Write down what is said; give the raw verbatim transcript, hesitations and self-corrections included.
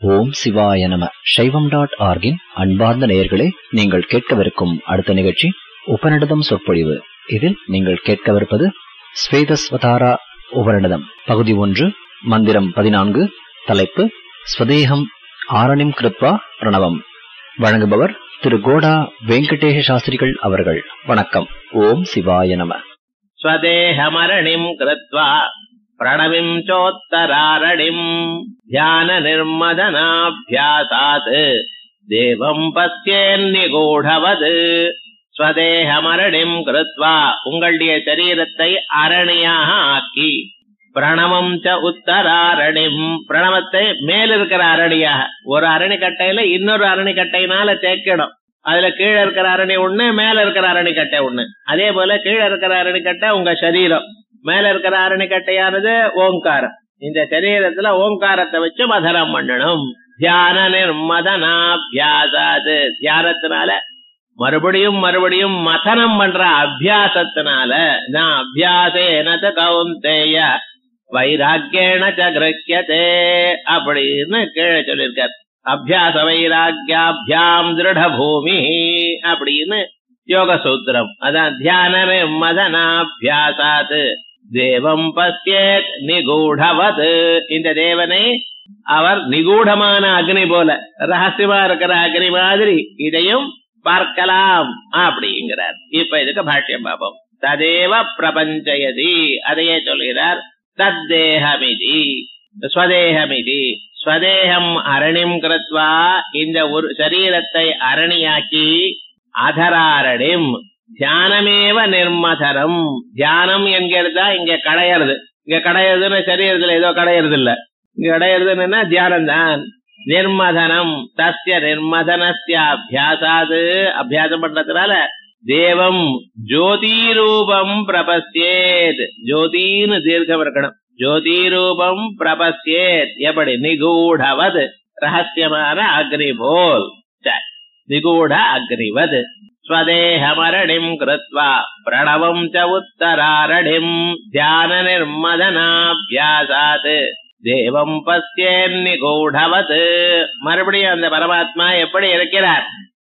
ஓம் சிவாய நம. சைவம் டாட் ஆர்கின் அன்பார்ந்த நேயர்களே, நீங்கள் கேட்கவிருக்கும் அடுத்த நிகழ்ச்சி உபநிடதம் சொற்பொழிவு. இதில் நீங்கள் கேட்கவிருப்பது ஸ்வேதஸ்வதாரா உபநிடதம் பகுதி ஒன்று, மந்திரம் பதினான்கு. தலைப்பு ஸ்வதேகம் ஆரணிம் கிருத்வா பிரணவம். வழங்குபவர் திரு கோடா வெங்கடேஷ சாஸ்திரிகள் அவர்கள். வணக்கம். ஓம் சிவாய நம. ஸ்வதேஹமரணிம் கிருத்வா பிரணவிம் சோத்தராரணிம் தியான நிர்மதனாபியாசாத் தேவம் பஸ்யேன்னிகூடவது. ஸ்வதேஹமரணிம் கிருத்வா, உங்களுடைய சரீரத்தை அரணியாக ஆக்கி, பிரணவம் ச உத்தராரணிம், பிரணவத்தை மேல் இருக்கிற அரணியாக, ஒரு அரணிக்கட்டையில இன்னொரு அரணிக்கட்டையினால தேக்கணும். அதுல கீழே இருக்கிற அரணி ஒண்ணு, மேல இருக்கிற அரணிக்கட்டை ஒண்ணு. அதே போல கீழே இருக்கிற அரணிக்கட்டை உங்க சரீரம், மேல இருக்கிற அரணிக்கட்டையானது ஓங்காரம். இந்த சரீரத்துல ஓங்காரத்தை வச்சு மதனம் பண்ணணும். தியான நிர்மதனாபியாசாது, தியானத்தினால மறுபடியும் மறுபடியும் மதனம் பண்ற அபியாசத்தினால, நான் அபியாசேன கௌந்தேய வைராக்கியேன ச கிரஹ்யதே அப்படின்னு கீழே சொல்லியிருக்கார். அபியாச வைராக்கியாபியாம் திருட பூமி அப்படின்னு யோக சூத்திரம். அதான் தியான நிர்மதனாபியாசாத் தேவம் பஸ்யேத் நிகூடவது. இந்த தேவனை அவர் நிகூடமான அக்னி போல, ரகசியமா இருக்கிற அக்னி மாதிரி இதையும் பார்க்கலாம் அப்படிங்கிறார். இப்ப இதுக்கு பாஷ்யம் பாபம். ததேவ பிரபஞ்சயதி, அதையே சொல்கிறார். தத்தேகமிதி ஸ்வதேகமிதி, ஸ்வதேகம் அரணிம் கிருத்வா, இந்த ஒரு சரீரத்தை அரணியாக்கி, அதராரணிம் தியானமேவ நிர்மதனம், தியானம் என்கிறதா இங்க கடையிறது. இங்க கடையிறதுன்னு சரீரத்துல ஏதோ கடையிறது இல்ல, இங்க கடையிறதுன்னா தியானம் தான். நிர்மதனம் தஸ்ய நிர்மதனஸ்ய அபியாசாது, அபியாசம் பண்றதுனால தேவம் ஜோதிரூபம் பிரபஸ்யேத், ஜோதின்னு தீர்க்கம் இருக்கணும். ஜோதிரூபம் பிரபஸ்யேத், எப்படி நிகூடவது, ரகசியமான அக்னி போல், நிகூட அக்னிவது. ஸ்வதேஹமரணிம் கிருத்வா பிரணவம் ச உத்தராரணிம் தியான நிர்மதனாபியாசாத் தேவம் பஸ்யேன்னிகூடவது. மறுபடியும் அந்த பரமாத்மா எப்படி இருக்கிறார்?